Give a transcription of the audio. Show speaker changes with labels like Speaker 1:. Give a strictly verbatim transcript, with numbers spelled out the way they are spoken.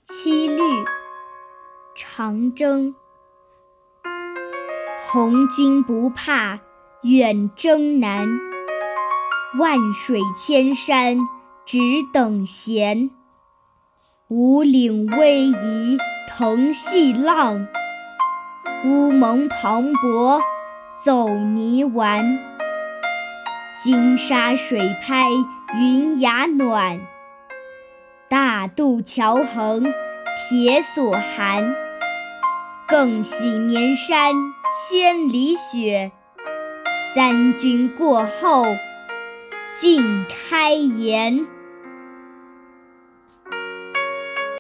Speaker 1: 七律·长征。红军不怕远征难，万水千山只等闲。五岭逶迤腾细浪，乌蒙磅礴走泥丸。金沙水拍云崖暖，大渡桥横铁索寒。更喜绵山千里雪，三军过后尽开颜。